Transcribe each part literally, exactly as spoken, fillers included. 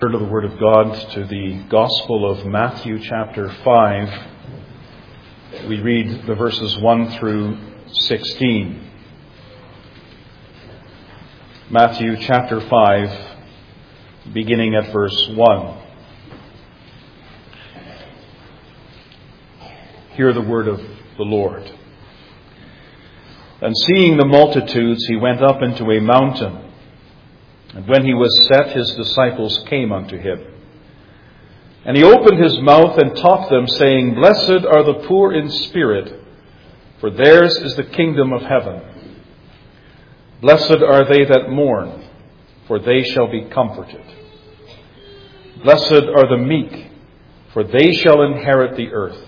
Turn to the Word of God, to the Gospel of Matthew chapter five. We read the verses one through sixteen. Matthew chapter five, beginning at verse one. Hear the word of the Lord. And seeing the multitudes, he went up into a mountain. And when he was set, his disciples came unto him. And he opened his mouth and taught them, saying, Blessed are the poor in spirit, for theirs is the kingdom of heaven. Blessed are they that mourn, for they shall be comforted. Blessed are the meek, for they shall inherit the earth.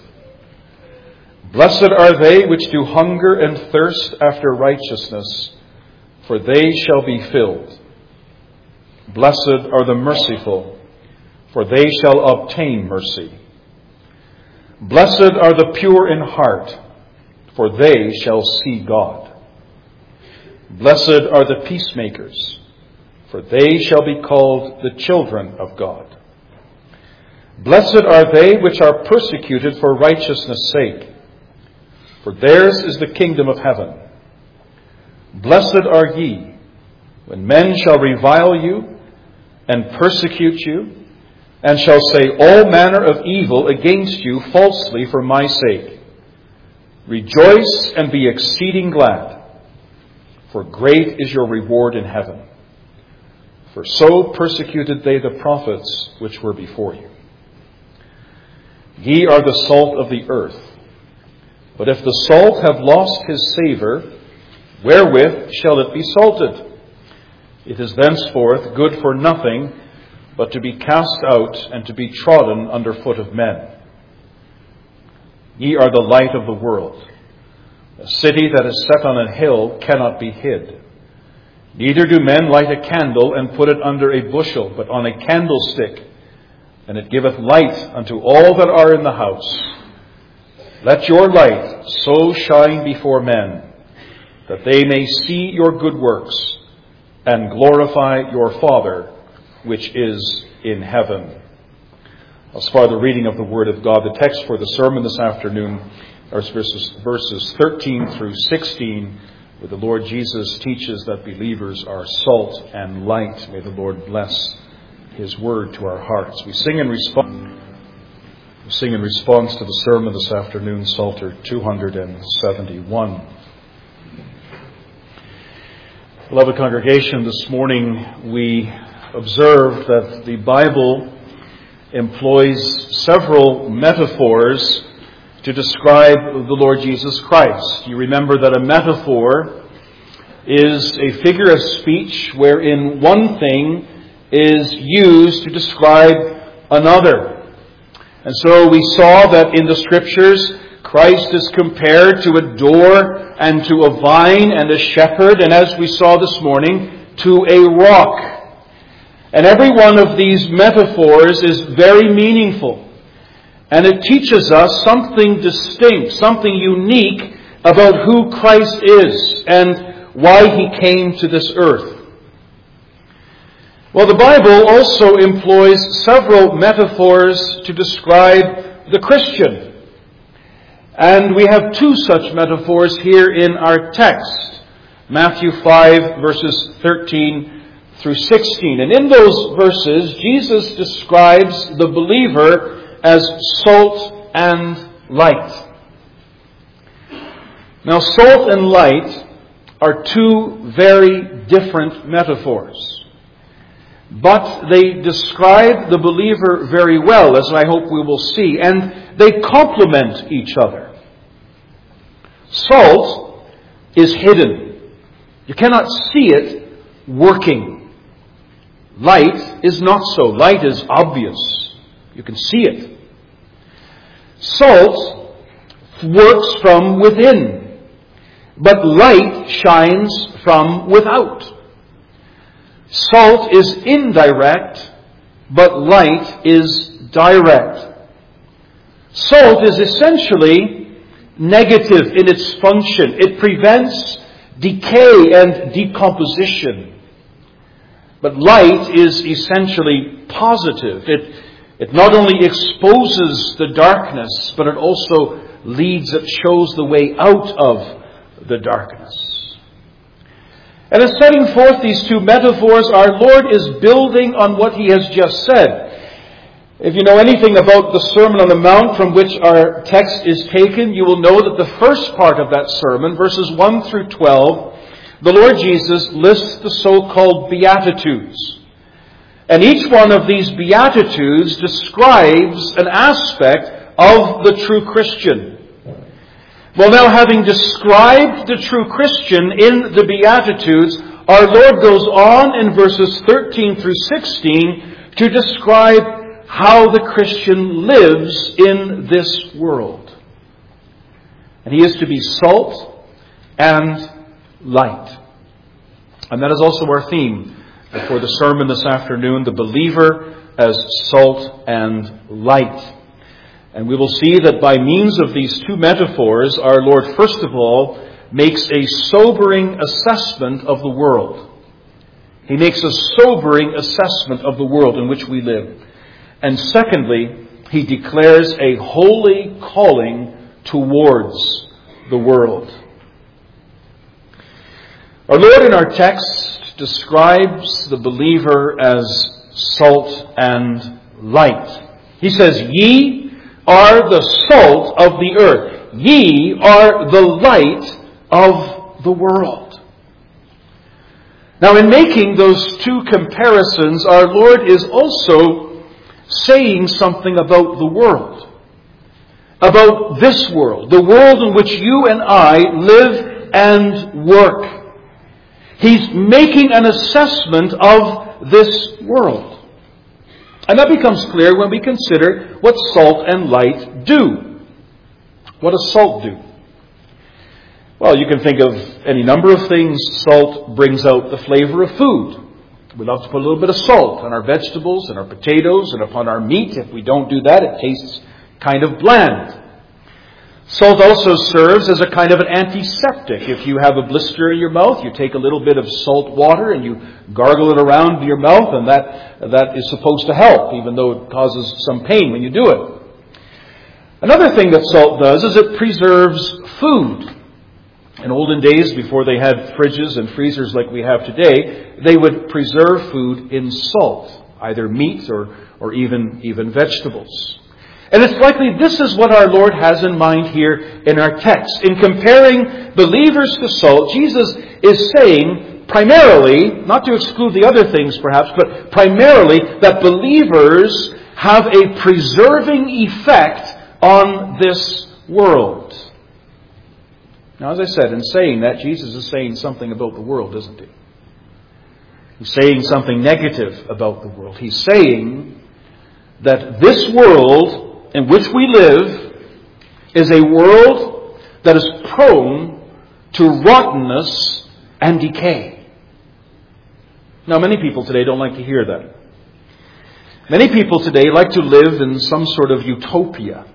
Blessed are they which do hunger and thirst after righteousness, for they shall be filled. Blessed are the merciful, for they shall obtain mercy. Blessed are the pure in heart, for they shall see God. Blessed are the peacemakers, for they shall be called the children of God. Blessed are they which are persecuted for righteousness' sake, for theirs is the kingdom of heaven. Blessed are ye, when men shall revile you, and persecute you, and shall say all manner of evil against you falsely for my sake. Rejoice and be exceeding glad, for great is your reward in heaven. For so persecuted they the prophets which were before you. Ye are the salt of the earth. But if the salt have lost his savour, wherewith shall it be salted? It is thenceforth good for nothing, but to be cast out and to be trodden under foot of men. Ye are the light of the world. A city that is set on a hill cannot be hid. Neither do men light a candle and put it under a bushel, but on a candlestick, and it giveth light unto all that are in the house. Let your light so shine before men, that they may see your good works, and glorify your Father, which is in heaven. As far as the reading of the Word of God, the text for the sermon this afternoon are verses, verses thirteen through sixteen, where the Lord Jesus teaches that believers are salt and light. May the Lord bless His Word to our hearts. We sing in response, we sing in response to the sermon this afternoon, Psalter two seventy-one. Beloved congregation, this morning we observe that the Bible employs several metaphors to describe the Lord Jesus Christ. You remember that a metaphor is a figure of speech wherein one thing is used to describe another. And so we saw that in the Scriptures, Christ is compared to a door and to a vine and a shepherd, and as we saw this morning, to a rock. And every one of these metaphors is very meaningful. And it teaches us something distinct, something unique about who Christ is and why He came to this earth. Well, the Bible also employs several metaphors to describe the Christian. And we have two such metaphors here in our text, Matthew five, verses thirteen through sixteen. And in those verses, Jesus describes the believer as salt and light. Now, salt and light are two very different metaphors, but they describe the believer very well, as I hope we will see, and they complement each other. Salt is hidden. You cannot see it working. Light is not so. Light is obvious. You can see it. Salt works from within, but light shines from without. Salt is indirect, but light is direct. Salt is essentially negative in its function. It prevents decay and decomposition. But light is essentially positive. It, it not only exposes the darkness, but it also leads, it shows the way out of the darkness. And in setting forth these two metaphors, our Lord is building on what He has just said. If you know anything about the Sermon on the Mount from which our text is taken, you will know that the first part of that sermon, verses one through twelve, the Lord Jesus lists the so-called Beatitudes. And each one of these Beatitudes describes an aspect of the true Christian. Well, now, having described the true Christian in the Beatitudes, our Lord goes on in verses thirteen through sixteen to describe how the Christian lives in this world. And he is to be salt and light. And that is also our theme for the sermon this afternoon, the believer as salt and light. And we will see that by means of these two metaphors, our Lord, first of all, makes a sobering assessment of the world. He makes a sobering assessment of the world in which we live. And secondly, He declares a holy calling towards the world. Our Lord in our text describes the believer as salt and light. He says, "Ye are the salt of the earth. Ye are the light of the world." Now, in making those two comparisons, our Lord is also saying something about the world. About this world. The world in which you and I live and work. He's making an assessment of this world. And that becomes clear when we consider what salt and light do. What does salt do? Well, you can think of any number of things. Salt brings out the flavor of food. We love to put a little bit of salt on our vegetables and our potatoes and upon our meat. If we don't do that, it tastes kind of bland. Salt also serves as a kind of an antiseptic. If you have a blister in your mouth, you take a little bit of salt water and you gargle it around your mouth, and that, that is supposed to help, even though it causes some pain when you do it. Another thing that salt does is it preserves food. In olden days, before they had fridges and freezers like we have today, they would preserve food in salt, either meat or, or even, even vegetables. And it's likely this is what our Lord has in mind here in our text. In comparing believers to salt, Jesus is saying primarily, not to exclude the other things perhaps, but primarily that believers have a preserving effect on this world. Now, as I said, in saying that, Jesus is saying something about the world, isn't he? He's saying something negative about the world. He's saying that this world in which we live is a world that is prone to rottenness and decay. Now, many people today don't like to hear that. Many people today like to live in some sort of utopia.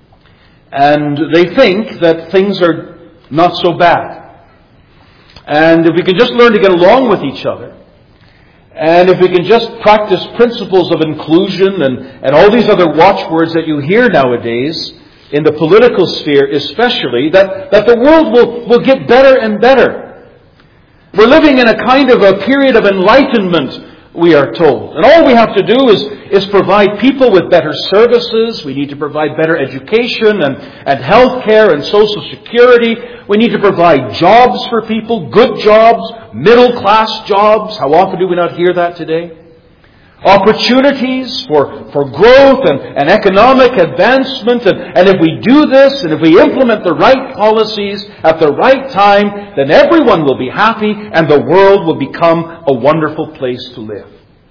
And they think that things are not so bad. And if we can just learn to get along with each other, and if we can just practice principles of inclusion and, and all these other watchwords that you hear nowadays, in the political sphere especially, that, that the world will, will get better and better. We're living in a kind of a period of enlightenment, we are told. And all we have to do is, is provide people with better services. We need to provide better education and, and health care and social security. We need to provide jobs for people, good jobs, middle-class jobs. How often do we not hear that today? Opportunities for, for growth and, and economic advancement. And, and if we do this, and if we implement the right policies at the right time, then everyone will be happy and the world will become a wonderful place to live.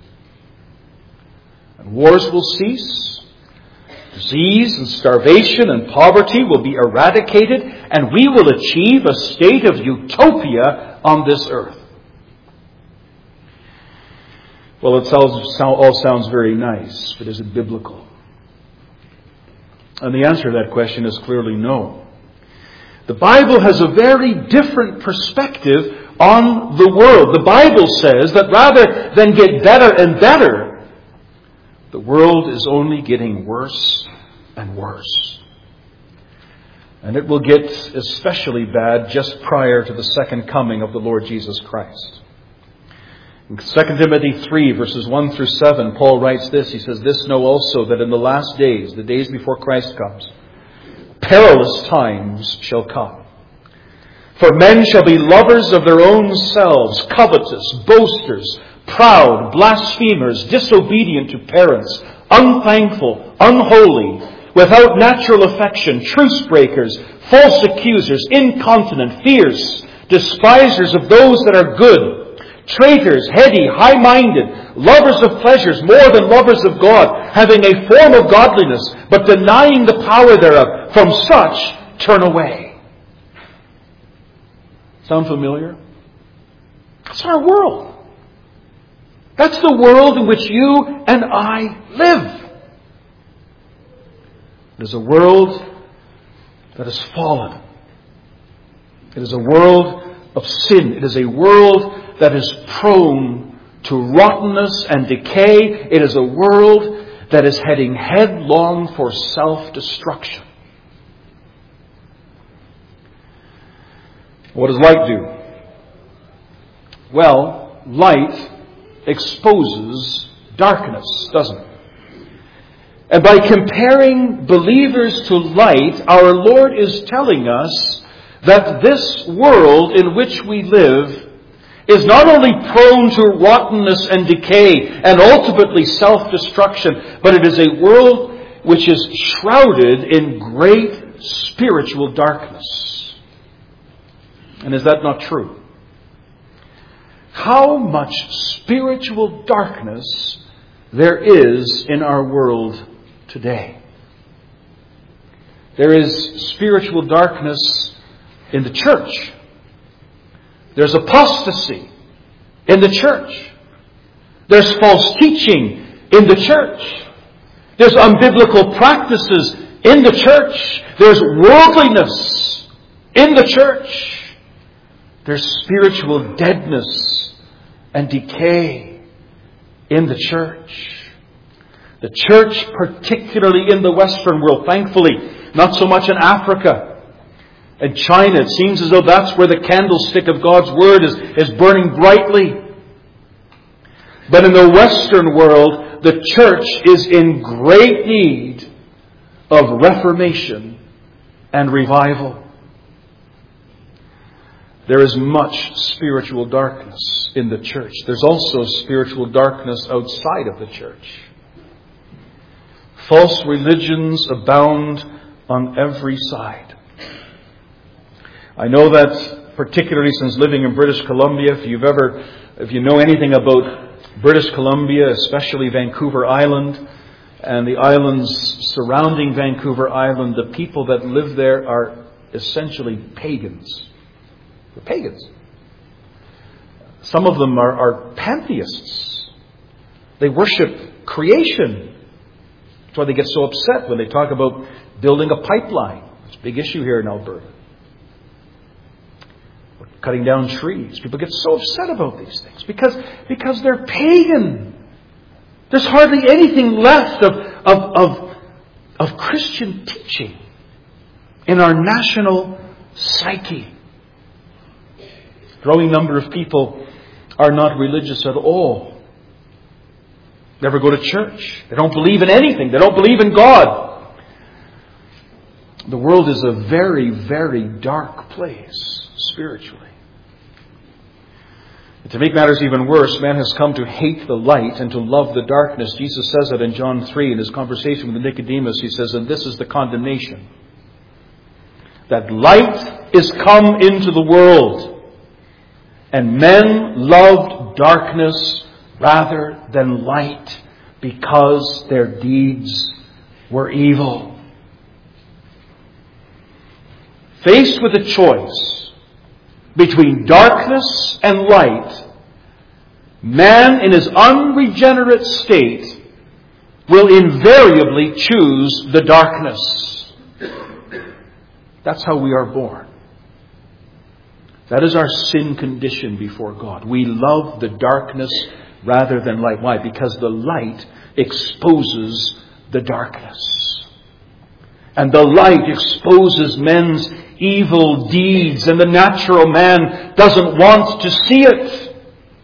And wars will cease. Disease and starvation and poverty will be eradicated, and we will achieve a state of utopia on this earth. Well, it all sounds very nice, but is it biblical? And the answer to that question is clearly no. The Bible has a very different perspective on the world. The Bible says that rather than get better and better, the world is only getting worse and worse. And it will get especially bad just prior to the second coming of the Lord Jesus Christ. In Second Timothy three, verses one through seven, Paul writes this. He says, "This know also, that in the last days, the days before Christ comes, perilous times shall come. For men shall be lovers of their own selves, covetous, boasters, proud, blasphemers, disobedient to parents, unthankful, unholy, without natural affection, truce breakers, false accusers, incontinent, fierce, despisers of those that are good, traitors, heady, high-minded, lovers of pleasures more than lovers of God, having a form of godliness, but denying the power thereof. From such turn away." Sound familiar? That's our world. That's the world in which you and I live. It is a world that has fallen. It is a world of sin. It is a world that is prone to rottenness and decay. It is a world that is heading headlong for self-destruction. What does light do? Well, light exposes darkness, doesn't it? And by comparing believers to light, our Lord is telling us that this world in which we live is not only prone to rottenness and decay and ultimately self-destruction, but it is a world which is shrouded in great spiritual darkness. And is that not true? How much spiritual darkness there is in our world today. There is spiritual darkness in the church. There's apostasy in the church. There's false teaching in the church. There's unbiblical practices in the church. There's worldliness in the church. There's spiritual deadness and decay in the church. The church, particularly in the Western world, thankfully, not so much in Africa and China. It seems as though that's where the candlestick of God's Word is, is burning brightly. But in the Western world, the church is in great need of reformation and revival. There is much spiritual darkness in the church. There's also spiritual darkness outside of the church. False religions abound on every side. I know that particularly since living in British Columbia, if you've ever, if you know anything about British Columbia, especially Vancouver Island and the islands surrounding Vancouver Island, the people that live there are essentially pagans. They're pagans. Some of them are, are pantheists. They worship creation. That's why they get so upset when they talk about building a pipeline. It's a big issue here in Alberta. Or cutting down trees. People get so upset about these things because, because they're pagan. There's hardly anything left of, of, of, of Christian teaching in our national psyche. A growing number of people are not religious at all. Never go to church. They don't believe in anything. They don't believe in God. The world is a very, very dark place spiritually. And to make matters even worse, man has come to hate the light and to love the darkness. Jesus says that in John three in his conversation with Nicodemus. He says, "And this is the condemnation, that light is come into the world, and men loved darkness rather than light, because their deeds were evil." Faced with a choice between darkness and light, man in his unregenerate state will invariably choose the darkness. That's how we are born. That is our sin condition before God. We love the darkness rather than light. Why? Because the light exposes the darkness. And the light exposes men's evil deeds, and the natural man doesn't want to see it.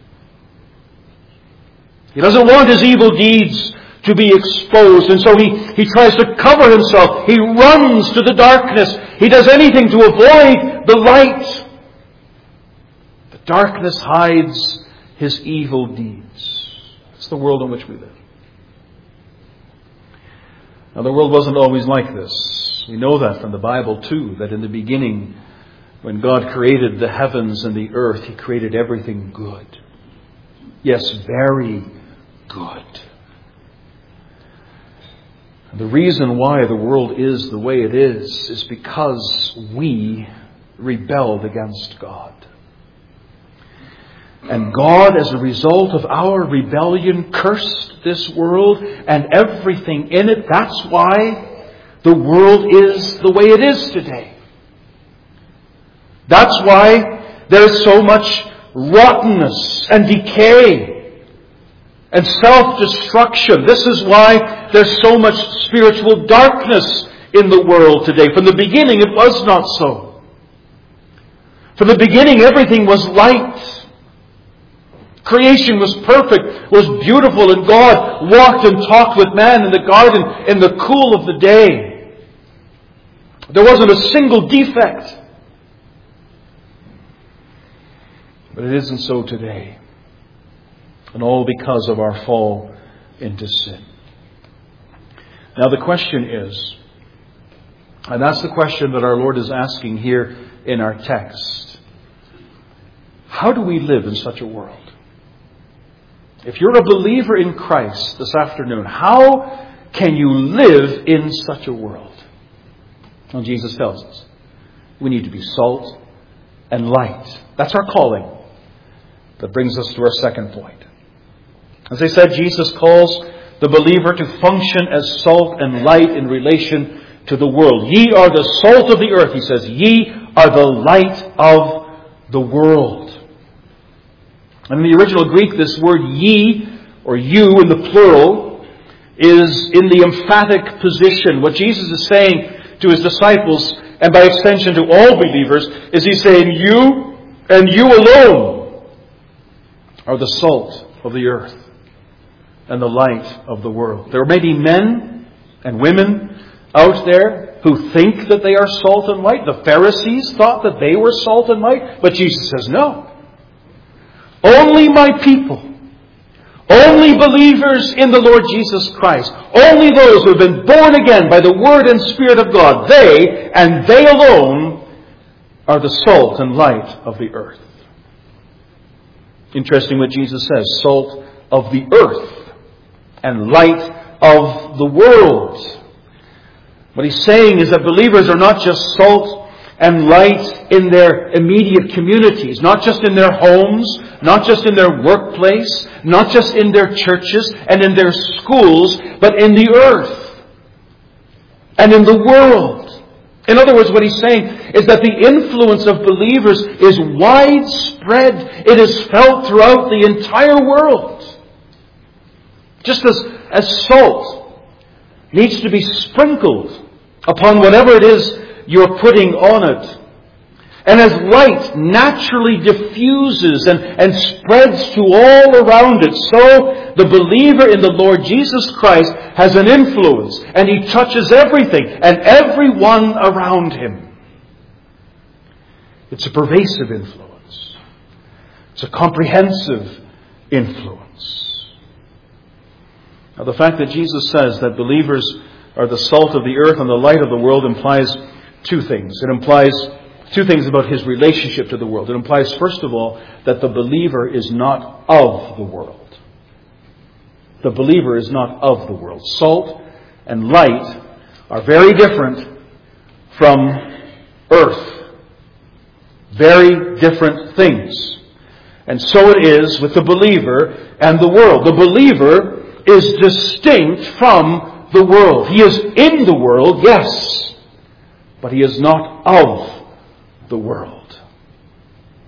He doesn't want his evil deeds to be exposed, and so he, he tries to cover himself. He runs to the darkness. He does anything to avoid the light. The darkness hides his evil deeds. It's the world in which we live. Now, the world wasn't always like this. We know that from the Bible too, that in the beginning, when God created the heavens and the earth, He created everything good. Yes, very good. And the reason why the world is the way it is is because we rebelled against God. And God, as a result of our rebellion, cursed this world and everything in it. That's why the world is the way it is today. That's why there's so much rottenness and decay and self-destruction. This is why there's so much spiritual darkness in the world today. From the beginning, it was not so. From the beginning, everything was light. Creation was perfect, was beautiful, and God walked and talked with man in the garden in the cool of the day. There wasn't a single defect. But it isn't so today. And all because of our fall into sin. Now the question is, and that's the question that our Lord is asking here in our text, how do we live in such a world? If you're a believer in Christ this afternoon, how can you live in such a world? Well, Jesus tells us we need to be salt and light. That's our calling. That brings us to our second point. As I said, Jesus calls the believer to function as salt and light in relation to the world. Ye are the salt of the earth, He says. Ye are the light of the world. And in the original Greek, this word ye, or you in the plural, is in the emphatic position. What Jesus is saying to His disciples, and by extension to all believers, is He's saying, you and you alone are the salt of the earth and the light of the world. There may be men and women out there who think that they are salt and light. The Pharisees thought that they were salt and light, but Jesus says, no. Only my people, only believers in the Lord Jesus Christ, only those who have been born again by the Word and Spirit of God, they and they alone are the salt and light of the earth. Interesting what Jesus says, salt of the earth and light of the world. What He's saying is that believers are not just salt and light in their immediate communities, not just in their homes, not just in their workplace, not just in their churches and in their schools, but in the earth and in the world. In other words, what He's saying is that the influence of believers is widespread. It is felt throughout the entire world. Just as, as salt needs to be sprinkled upon whatever it is you're putting on it. And as light naturally diffuses and, and spreads to all around it, so the believer in the Lord Jesus Christ has an influence, and he touches everything and everyone around him. It's a pervasive influence. It's a comprehensive influence. Now, the fact that Jesus says that believers are the salt of the earth and the light of the world implies two things. It implies two things about His relationship to the world. It implies, first of all, that the believer is not of the world. The believer is not of the world. Salt and light are very different from earth. Very different things. And so it is with the believer and the world. The believer is distinct from the world. He is in the world, yes, but he is not of the world.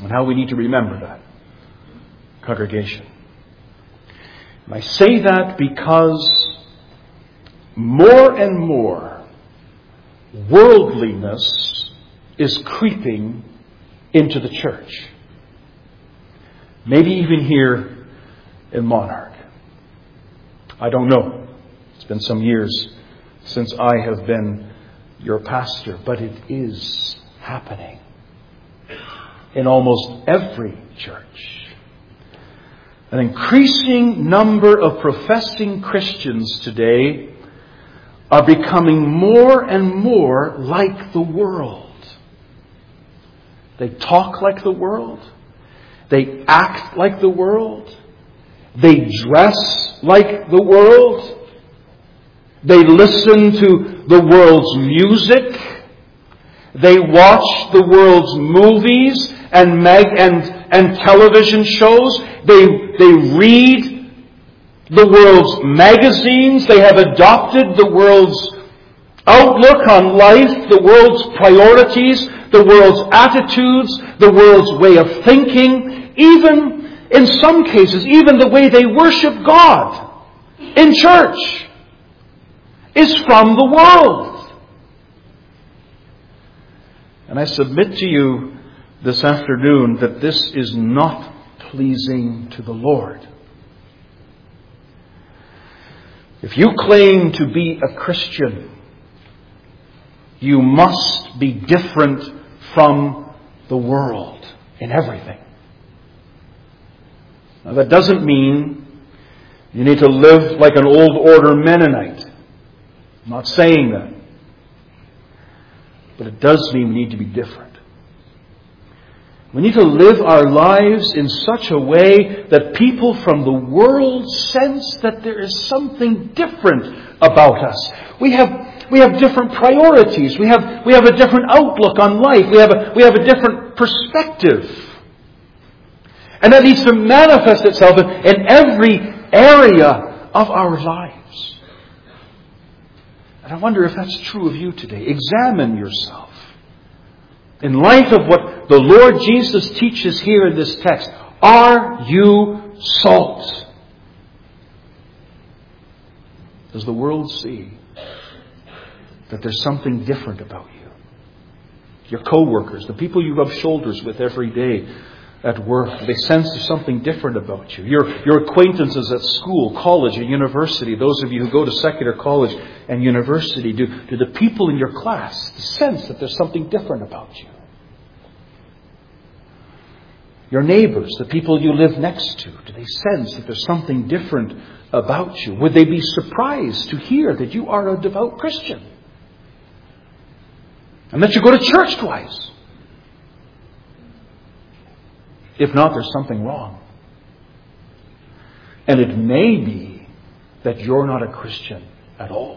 And how we need to remember that, congregation. And I say that because more and more worldliness is creeping into the church. Maybe even here in Monarch. I don't know. It's been some years since I have been your pastor, but it is happening in almost every church. An increasing number of professing Christians today are becoming more and more like the world. They talk like the world. They act like the world. They dress like the world. They listen to the world's music. They watch the world's movies and mag and, and television shows. They, they read the world's magazines. They have adopted the world's outlook on life, the world's priorities, the world's attitudes, the world's way of thinking, even in some cases, even the way they worship God in church is from the world. And I submit to you this afternoon that this is not pleasing to the Lord. If you claim to be a Christian, you must be different from the world in everything. Now, that doesn't mean you need to live like an old order Mennonite. I'm not saying that. But it does mean we need to be different. We need to live our lives in such a way that people from the world sense that there is something different about us. We have we have different priorities. We have we have a different outlook on life. We have a we have a different perspective. And that needs to manifest itself in, in every area of our lives. And I wonder if that's true of you today. Examine yourself. In light of what the Lord Jesus teaches here in this text, are you salt? Does the world see that there's something different about you? Your co-workers, the people you rub shoulders with every day at work, they sense there's something different about you. Your, your acquaintances at school, college, and university, those of you who go to secular college and university, do, do the people in your class sense that there's something different about you? Your neighbors, the people you live next to, do they sense that there's something different about you? Would they be surprised to hear that you are a devout Christian? And that you go to church twice? If not, there's something wrong. And it may be that you're not a Christian at all.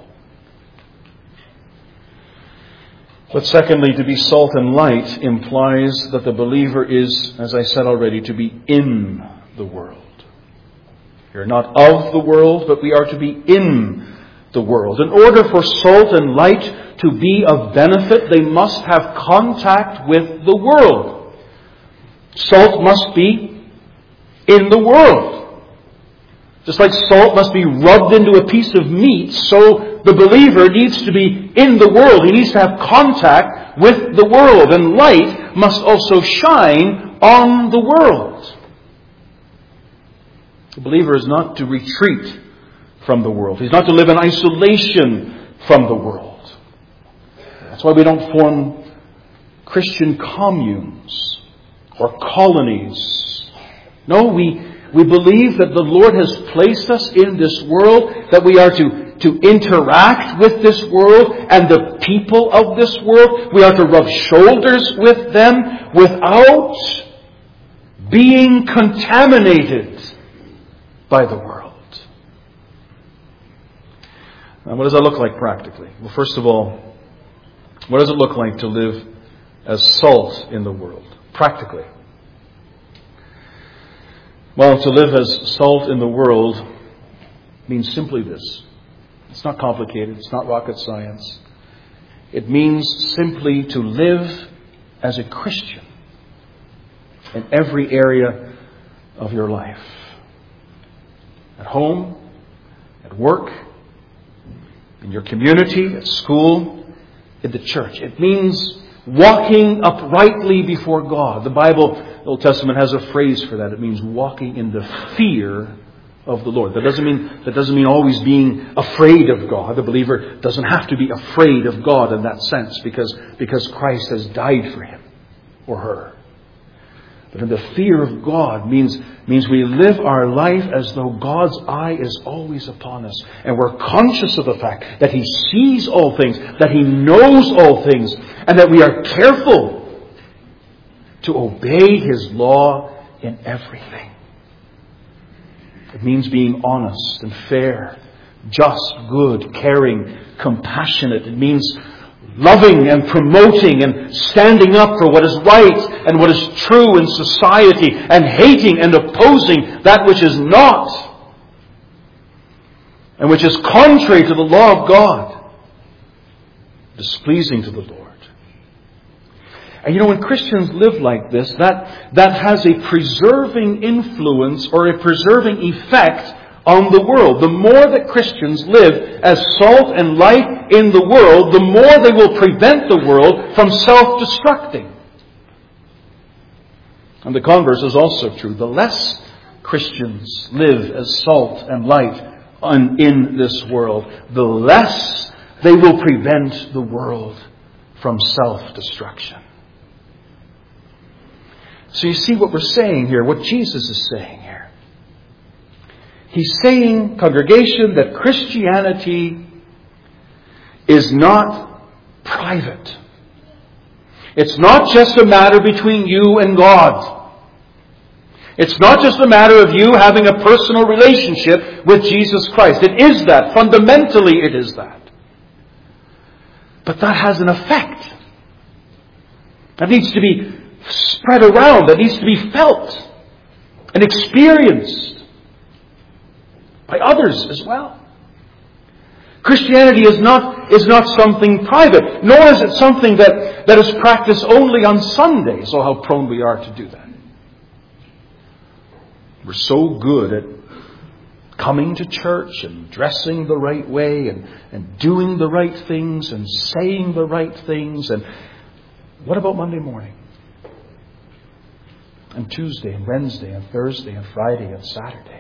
But secondly, to be salt and light implies that the believer is, as I said already, to be in the world. You're not of the world, but we are to be in the world. In order for salt and light to be of benefit, they must have contact with the world. Salt must be in the world. Just like salt must be rubbed into a piece of meat, so the believer needs to be in the world. He needs to have contact with the world. And light must also shine on the world. The believer is not to retreat from the world. He's not to live in isolation from the world. That's why we don't form Christian communes or colonies. No, we, we believe that the Lord has placed us in this world, that we are to, to interact with this world and the people of this world. We are to rub shoulders with them without being contaminated by the world. Now, what does that look like practically? Well, first of all, what does it look like to live as salt in the world? Practically. Well, to live as salt in the world means simply this. It's not complicated. It's not rocket science. It means simply to live as a Christian. in every area of your life. At home, at work, in your community, at school, in the church. It means walking uprightly before God. The Bible, the Old Testament has a phrase for that. It means walking in the fear of the Lord. That doesn't mean, that doesn't mean always being afraid of God. The believer doesn't have to be afraid of God in that sense because, because Christ has died for him or her. But in the fear of God means, means we live our life as though God's eye is always upon us. And we're conscious of the fact that He sees all things, that He knows all things, and that we are careful to obey His law in everything. It means being honest and fair, just, good, caring, compassionate. It means loving and promoting and standing up for what is right and what is true in society, and hating and opposing that which is not and which is contrary to the law of God, displeasing to the Lord. And you know, when Christians live like this, that, that has a preserving influence or a preserving effect on the world. The more that Christians live as salt and light in the world, the more they will prevent the world from self-destructing. And the converse is also true. The less Christians live as salt and light on, in this world, the less they will prevent the world from self-destruction. So you see what we're saying here, what Jesus is saying here. He's saying, congregation, that Christianity is not private. It's not just a matter between you and God. It's not just a matter of you having a personal relationship with Jesus Christ. It is that. Fundamentally, it is that. But that has an effect. That needs to be spread around. That needs to be felt and experienced by others as well. Christianity is not, is not something private, nor is it something that, that is practiced only on Sundays. Oh, how prone we are to do that. We're so good at coming to church and dressing the right way and, and doing the right things and saying the right things. And what about Monday morning? And Tuesday and Wednesday and Thursday and Friday and Saturday?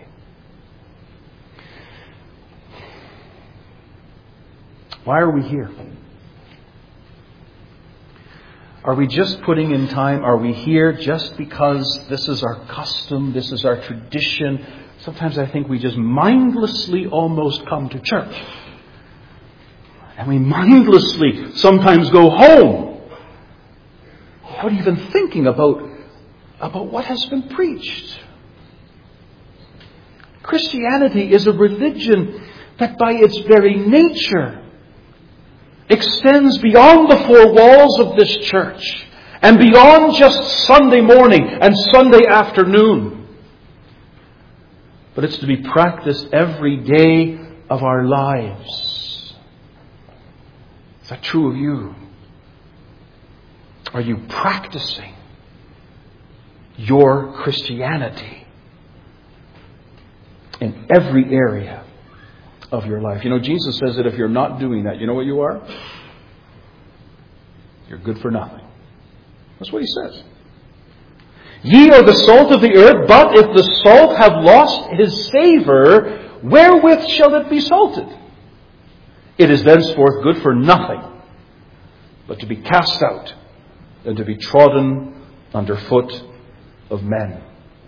Why are we here? Are we just putting in time? Are we here just because this is our custom, this is our tradition? Sometimes I think we just mindlessly almost come to church. And we mindlessly sometimes go home without even thinking about, about what has been preached. Christianity is a religion that by its very nature extends beyond the four walls of this church and beyond just Sunday morning and Sunday afternoon. But it's to be practiced every day of our lives. Is that true of you? Are you practicing your Christianity in every area of your life? You know, Jesus says that if you're not doing that, you know what you are? You're good for nothing. That's what He says. Ye are the salt of the earth, but if the salt have lost his savour, wherewith shall it be salted? It is thenceforth good for nothing, but to be cast out and to be trodden under foot of men.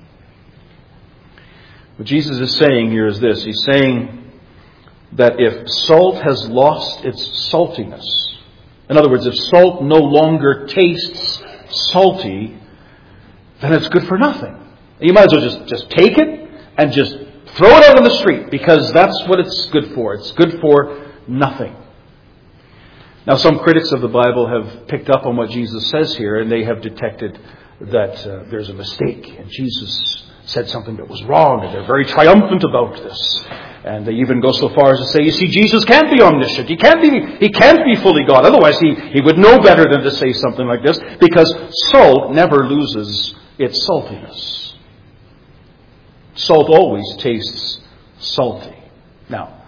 What Jesus is saying here is this. He's saying that if salt has lost its saltiness, in other words, if salt no longer tastes salty, then it's good for nothing. You might as well just, just take it and just throw it out on the street, because that's what it's good for. It's good for nothing. Now, some critics of the Bible have picked up on what Jesus says here, and they have detected that uh, there's a mistake, and Jesus said something that was wrong, and they're very triumphant about this. And they even go so far as to say, you see, Jesus can't be omniscient. He can't be, he can't be fully God. Otherwise, he, he would know better than to say something like this, because salt never loses its saltiness. Salt always tastes salty. Now,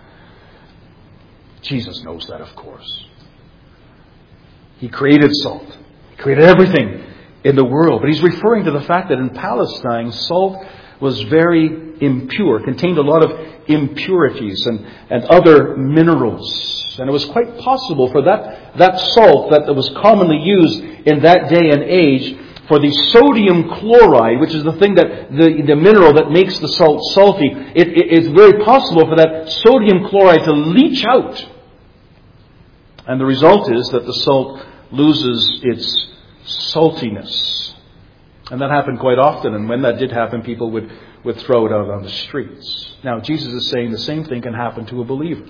Jesus knows that, of course. He created salt. He created everything in the world. But he's referring to the fact that in Palestine, salt was very impure, contained a lot of impurities and, and other minerals. And it was quite possible for that, that salt that was commonly used in that day and age, for the sodium chloride, which is the thing that, the, the mineral that makes the salt salty, it, it, it's very possible for that sodium chloride to leach out. And the result is that the salt loses its saltiness. And that happened quite often, and when that did happen, people would, would throw it out on the streets. Now, Jesus is saying the same thing can happen to a believer.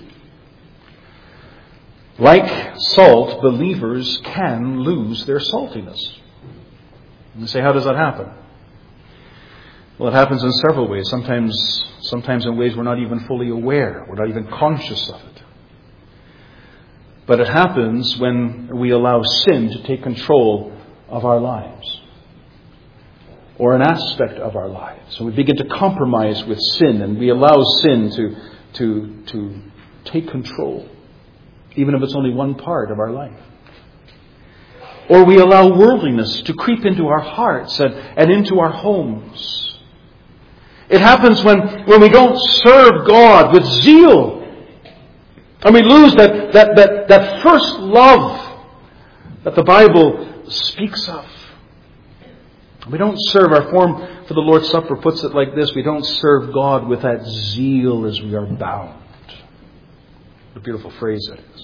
Like salt, believers can lose their saltiness. And you say, how does that happen? Well, it happens in several ways. Sometimes, sometimes in ways we're not even fully aware. We're not even conscious of it. But it happens when we allow sin to take control of our lives, or an aspect of our lives. So we begin to compromise with sin, and we allow sin to, to, to take control, even if it's only one part of our life. Or we allow worldliness to creep into our hearts and, and into our homes. It happens when, when we don't serve God with zeal. And we lose that, that, that, that first love that the Bible speaks of. We don't serve. Our form for the Lord's Supper puts it like this. We don't serve God with that zeal as we are bound. What a beautiful phrase that is.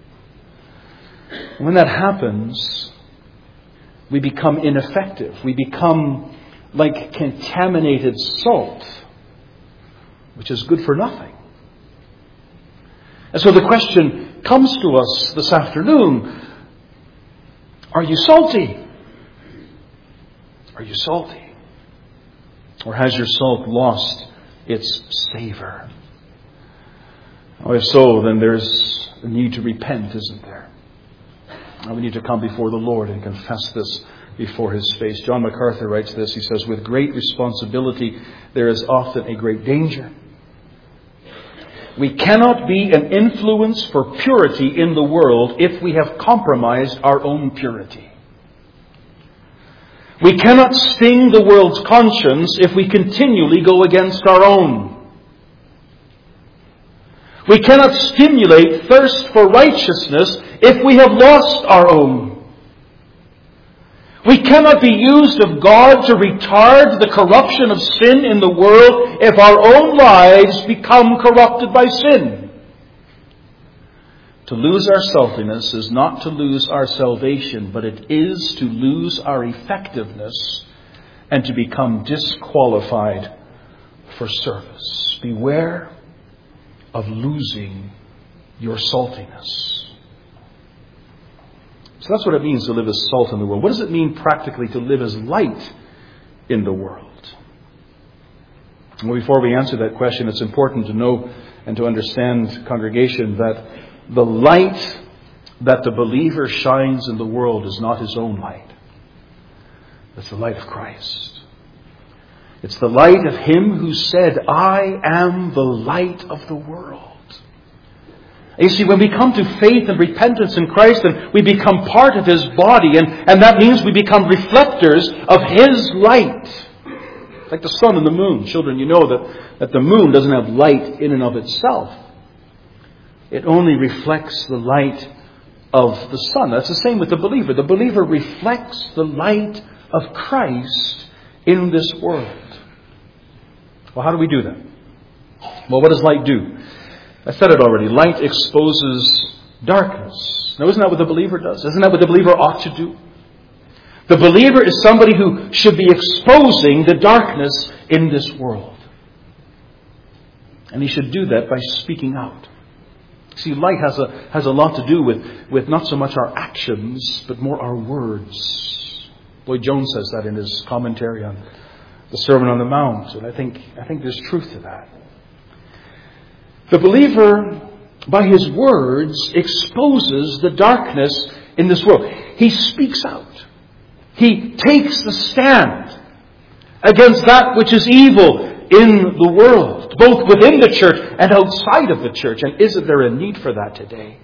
When that happens, we become ineffective. We become like contaminated salt, which is good for nothing. And so the question comes to us this afternoon, are you salty? Are you salty? Or has your salt lost its savor? Oh, if so, then there's a need to repent, isn't there? We need to come before the Lord and confess this before His face. John MacArthur writes this. He says, with great responsibility, there is often a great danger. We cannot be an influence for purity in the world if we have compromised our own purity. We cannot sting the world's conscience if we continually go against our own. We cannot stimulate thirst for righteousness if we have lost our own. We cannot be used of God to retard the corruption of sin in the world if our own lives become corrupted by sin. To lose our saltiness is not to lose our salvation, but it is to lose our effectiveness and to become disqualified for service. Beware of losing your saltiness. So that's what it means to live as salt in the world. What does it mean practically to live as light in the world? Well, before we answer that question, it's important to know and to understand, congregation, that the light that the believer shines in the world is not his own light. It's the light of Christ. It's the light of Him who said, I am the light of the world. You see, when we come to faith and repentance in Christ, then we become part of His body, and, and that means we become reflectors of His light. Like the sun and the moon. Children, you know that, that the moon doesn't have light in and of itself. It only reflects the light of the sun. That's the same with the believer. The believer reflects the light of Christ in this world. Well, how do we do that? Well, what does light do? I said it already. Light exposes darkness. Now, isn't that what the believer does? Isn't that what the believer ought to do? The believer is somebody who should be exposing the darkness in this world. And he should do that by speaking out. See, light has a has a lot to do with, with not so much our actions, but more our words. Lloyd Jones says that in his commentary on the Sermon on the Mount, and I think I think there's truth to that. The believer, by his words, exposes the darkness in this world. He speaks out. He takes the stand against that which is evil in the world, both within the church and outside of the church. And isn't there a need for that today?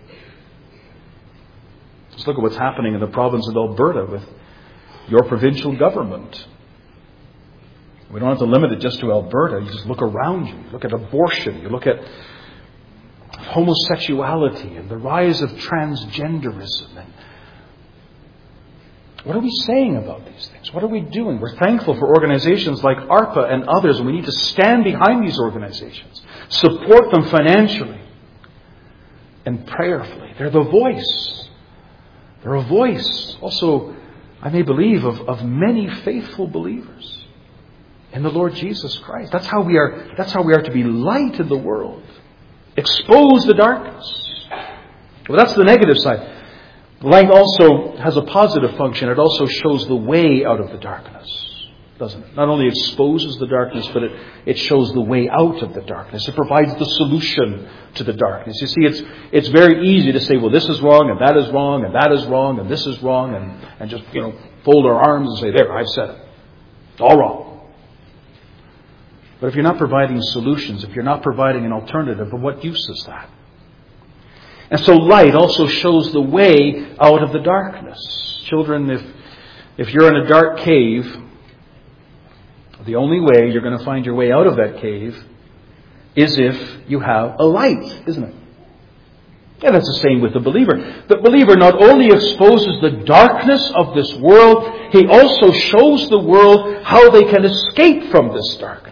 Just look at what's happening in the province of Alberta with your provincial government. We don't have to limit it just to Alberta. You just look around you. You look at abortion. You look at homosexuality and the rise of transgenderism. And what are we saying about these things? What are we doing? We're thankful for organizations like ARPA and others, and we need to stand behind these organizations, support them financially and prayerfully. They're the voice. They're a voice, also, I may believe, of, of many faithful believers in the Lord Jesus Christ. That's how we are, that's how we are to be light in the world. Expose the darkness. Well, that's the negative side. Light also has a positive function. It also shows the way out of the darkness, doesn't it? Not only exposes the darkness, but it, it shows the way out of the darkness. It provides the solution to the darkness. You see, it's it's very easy to say, well, this is wrong, and that is wrong, and that is wrong, and this is wrong, and, and just, you know, fold our arms and say, there, I've said it. It's all wrong. But if you're not providing solutions, if you're not providing an alternative, of what use is that? And so light also shows the way out of the darkness. Children, if if you're in a dark cave, the only way you're going to find your way out of that cave is if you have a light, isn't it? And that's the same with the believer. The believer not only exposes the darkness of this world, he also shows the world how they can escape from this darkness.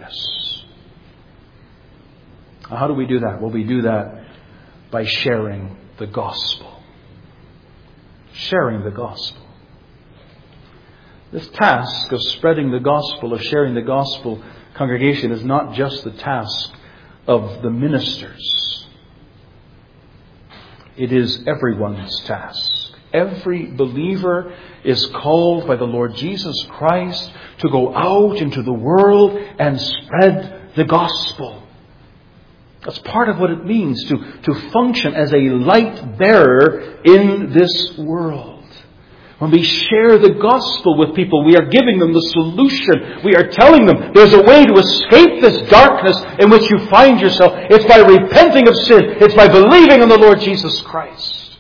How do we do that? Well, we do that by sharing the gospel. Sharing the gospel. This task of spreading the gospel, of sharing the gospel, congregation, is not just the task of the ministers. It is everyone's task. Every believer is called by the Lord Jesus Christ to go out into the world and spread the gospel. That's part of what it means to, to function as a light bearer in this world. When we share the gospel with people, we are giving them the solution. We are telling them there's a way to escape this darkness in which you find yourself. It's by repenting of sin. It's by believing in the Lord Jesus Christ.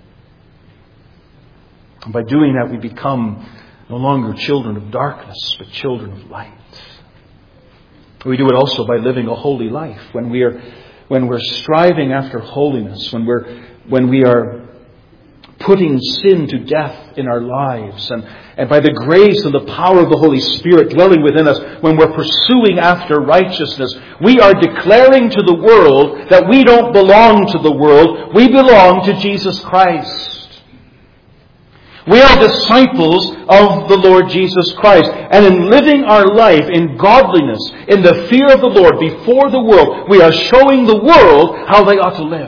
And by doing that, we become no longer children of darkness, but children of light. We do it also by living a holy life. When we are, when we're striving after holiness, when we're, when we are putting sin to death in our lives, and, and by the grace and the power of the Holy Spirit dwelling within us, when we're pursuing after righteousness, we are declaring to the world that we don't belong to the world. We belong to Jesus Christ. We are disciples of the Lord Jesus Christ. And in living our life in godliness, in the fear of the Lord before the world, we are showing the world how they ought to live.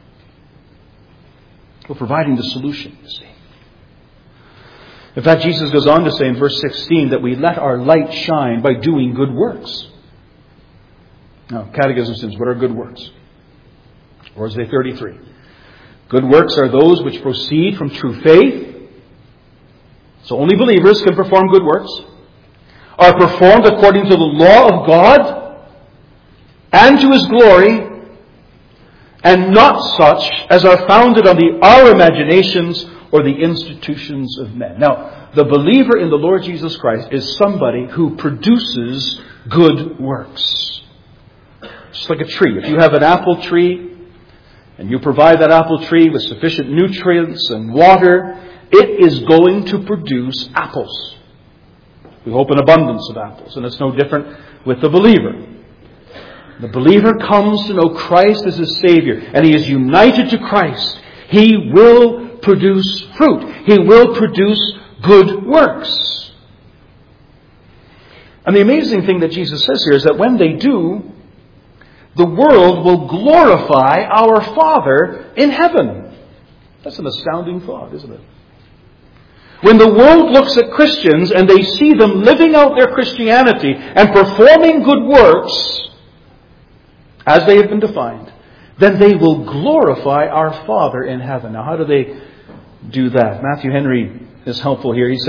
We're providing the solution, you see. In fact, Jesus goes on to say in verse sixteen that we let our light shine by doing good works. Now, Catechism says, what are good works? Or say thirty-three. Good works are those which proceed from true faith. So only believers can perform good works. Are performed according to the law of God and to His glory, and not such as are founded on the our imaginations or the institutions of men. Now, the believer in the Lord Jesus Christ is somebody who produces good works. Just like a tree. If you have an apple tree and you provide that apple tree with sufficient nutrients and water, it is going to produce apples. We hope an abundance of apples. And it's no different with the believer. The believer comes to know Christ as his Savior, and he is united to Christ. He will produce fruit. He will produce good works. And the amazing thing that Jesus says here is that when they do, the world will glorify our Father in heaven. That's an astounding thought, isn't it? When the world looks at Christians and they see them living out their Christianity and performing good works, as they have been defined, then they will glorify our Father in heaven. Now, how do they do that? Matthew Henry is helpful here. He says,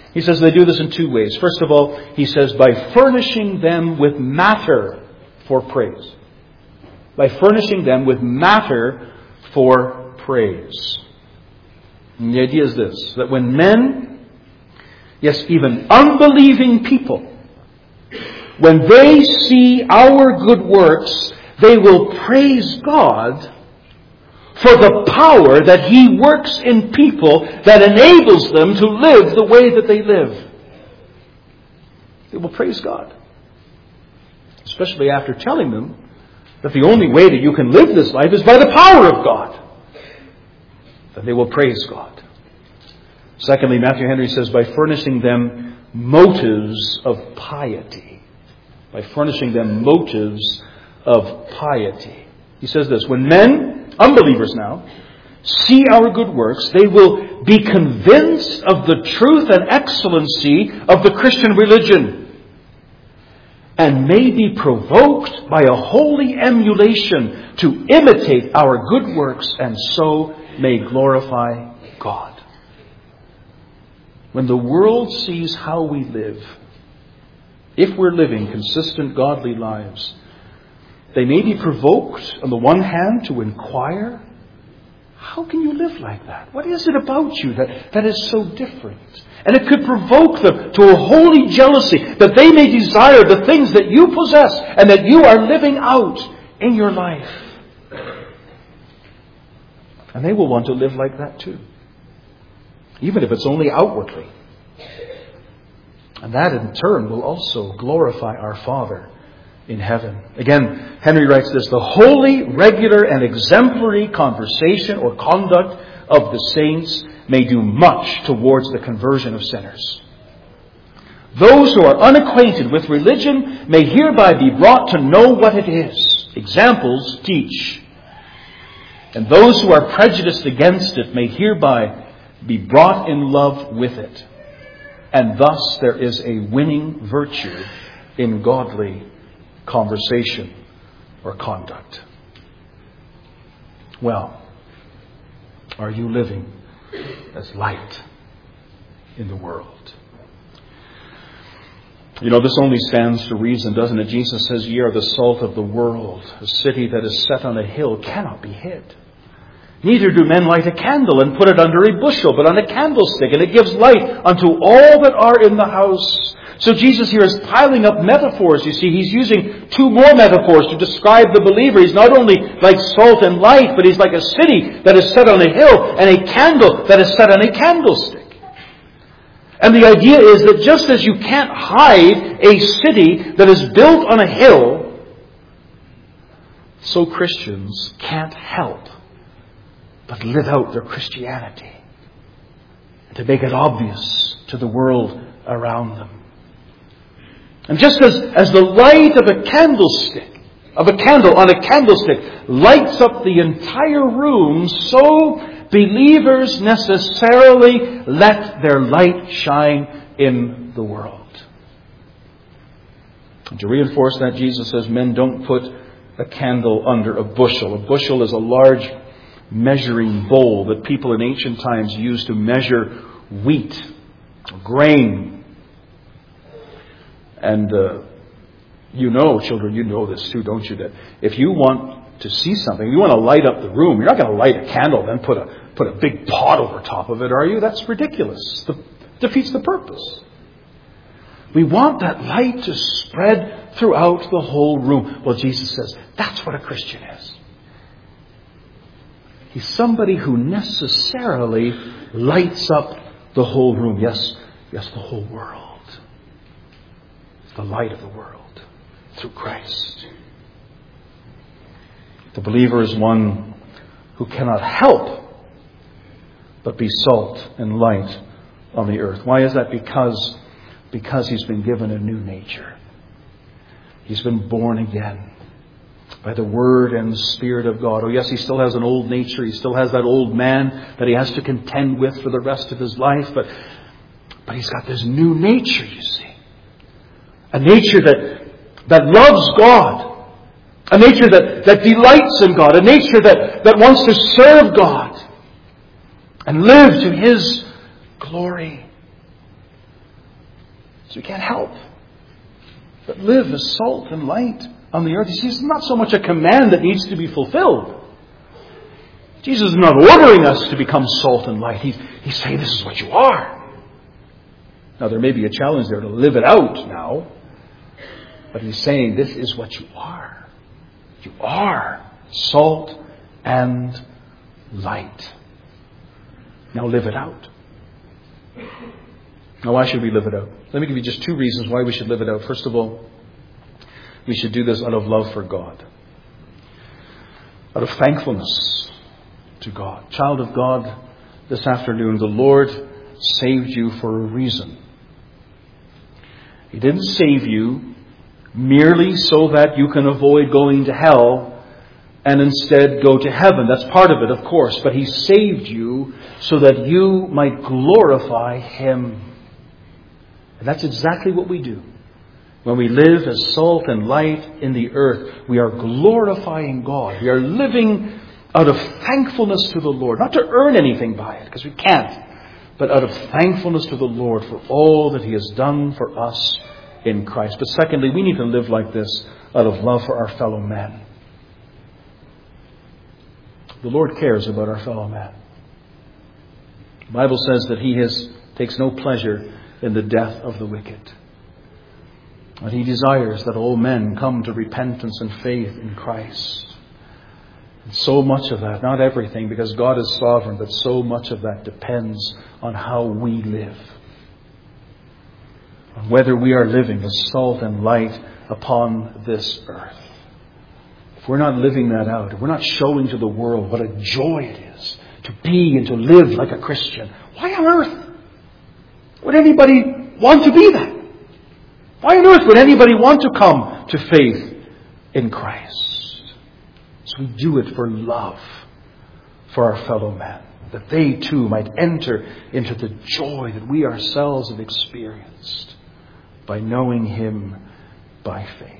He says they do this in two ways. First of all, he says by furnishing them with matter for praise. By furnishing them with matter for praise. And the idea is this, that when men, yes, even unbelieving people, when they see our good works, they will praise God for the power that He works in people that enables them to live the way that they live. They will praise God. Especially after telling them that the only way that you can live this life is by the power of God. Then they will praise God. Secondly, Matthew Henry says by furnishing them motives of piety. By furnishing them motives of piety. He says this, when men, unbelievers now, see our good works, they will be convinced of the truth and excellency of the Christian religion, and may be provoked by a holy emulation to imitate our good works, and so may glorify God. When the world sees how we live, if we're living consistent godly lives, they may be provoked, on the one hand, to inquire, how can you live like that? What is it about you that, that is so different? And it could provoke them to a holy jealousy, that they may desire the things that you possess and that you are living out in your life. And they will want to live like that too, even if it's only outwardly. And that in turn will also glorify our Father in heaven. Again, Henry writes this, the holy, regular, and exemplary conversation or conduct of the saints may do much towards the conversion of sinners. Those who are unacquainted with religion may hereby be brought to know what it is. Examples teach. And those who are prejudiced against it may hereby be brought in love with it. And thus there is a winning virtue in godly conversation or conduct. Well, are you living as light in the world? You know, this only stands to reason, doesn't it? Jesus says, ye are the salt of the world. A city that is set on a hill cannot be hid. Neither do men light a candle and put it under a bushel, but on a candlestick, and it gives light unto all that are in the house. So Jesus here is piling up metaphors. You see, he's using two more metaphors to describe the believer. He's not only like salt and light, but he's like a city that is set on a hill and a candle that is set on a candlestick. And the idea is that just as you can't hide a city that is built on a hill, so Christians can't help but live out their Christianity and to make it obvious to the world around them. And just as, as the light of a candlestick, of a candle on a candlestick lights up the entire room, so believers necessarily let their light shine in the world. And to reinforce that, Jesus says men don't put a candle under a bushel. A bushel is a large measuring bowl that people in ancient times used to measure wheat, grain. And uh, you know, children, you know this too, don't you? That if you want to see something, you want to light up the room, you're not going to light a candle then put a put a big pot over top of it, are you? That's ridiculous. It defeats the purpose. We want that light to spread throughout the whole room. Well, Jesus says that's what a Christian is. He's somebody who necessarily lights up the whole room. Yes, yes, the whole world. The light of the world through Christ. The believer is one who cannot help but be salt and light on the earth. Why is that? Because, because he's been given a new nature. He's been born again by the Word and Spirit of God. Oh yes, he still has an old nature. He still has that old man that he has to contend with for the rest of his life. But, but he's got this new nature, you see. A nature that, that loves God. A nature that, that delights in God. A nature that, that wants to serve God and live to His glory. So we can't help but live as salt and light on the earth. You see, it's not so much a command that needs to be fulfilled. Jesus is not ordering us to become salt and light. He's, he's saying this is what you are. Now, there may be a challenge there to live it out now. But He's saying this is what you are. You are salt and light. Now live it out. Now, why should we live it out? Let me give you just two reasons why we should live it out. First of all, we should do this out of love for God. Out of thankfulness to God. Child of God, this afternoon, the Lord saved you for a reason. He didn't save you merely so that you can avoid going to hell and instead go to heaven. That's part of it, of course. But He saved you so that you might glorify Him. And that's exactly what we do. When we live as salt and light in the earth, we are glorifying God. We are living out of thankfulness to the Lord. Not to earn anything by it, because we can't. But out of thankfulness to the Lord for all that He has done for us in Christ. But secondly, we need to live like this out of love for our fellow men. The Lord cares about our fellow man. The Bible says that He has, takes no pleasure in the death of the wicked. And He desires that all men come to repentance and faith in Christ. And so much of that, not everything, because God is sovereign, but so much of that depends on how we live. On whether we are living as salt and light upon this earth. If we're not living that out, if we're not showing to the world what a joy it is to be and to live like a Christian, why on earth would anybody want to be that? Why on earth would anybody want to come to faith in Christ? So we do it for love for our fellow man, that they too might enter into the joy that we ourselves have experienced by knowing Him by faith.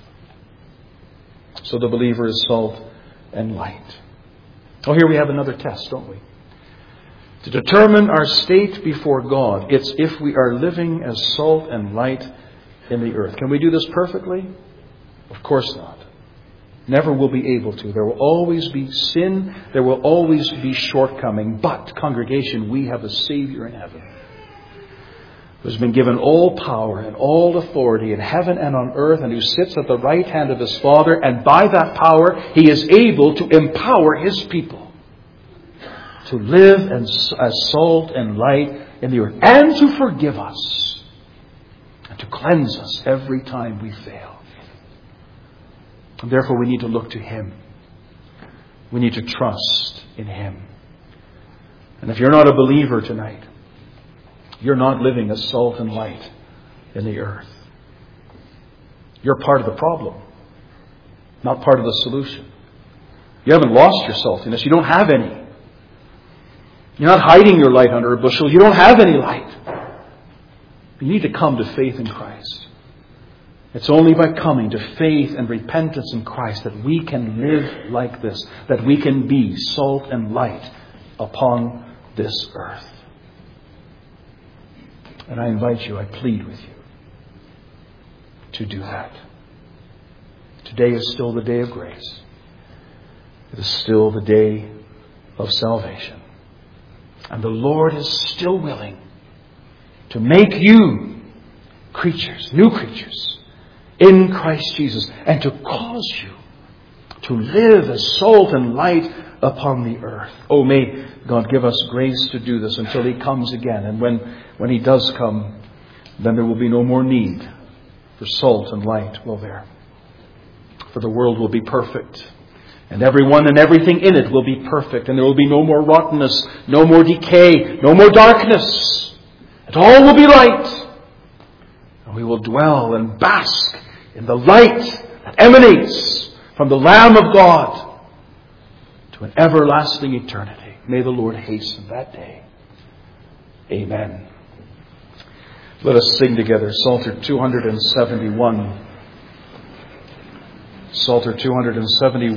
So the believer is salt and light. Oh, here we have another test, don't we? To determine our state before God, it's if we are living as salt and light in the earth. Can we do this perfectly? Of course not. Never will be able to. There will always be sin. There will always be shortcoming. But, congregation, we have a Savior in heaven who has been given all power and all authority in heaven and on earth, and who sits at the right hand of His Father. And by that power, He is able to empower His people to live as, as salt and light in the earth, and to forgive us and to cleanse us every time we fail. And therefore we need to look to Him. We need to trust in Him. And if you're not a believer tonight, you're not living as salt and light in the earth. You're part of the problem, not part of the solution. You haven't lost your saltiness. You don't have any. You're not hiding your light under a bushel. You don't have any light. You need to come to faith in Christ. It's only by coming to faith and repentance in Christ that we can live like this, that we can be salt and light upon this earth. And I invite you, I plead with you to do that. Today is still the day of grace. It is still the day of salvation. And the Lord is still willing to make you creatures, new creatures, in Christ Jesus, and to cause you to live as salt and light upon the earth. Oh, may God give us grace to do this until He comes again. And when, when He does come, then there will be no more need for salt and light, will there? For the world will be perfect. And everyone and everything in it will be perfect. And there will be no more rottenness, no more decay, no more darkness. It all will be light. And we will dwell and bask in the light that emanates from the Lamb of God to an everlasting eternity. May the Lord hasten that day. Amen. Let us sing together Psalter two seventy-one. Psalter two seventy-one.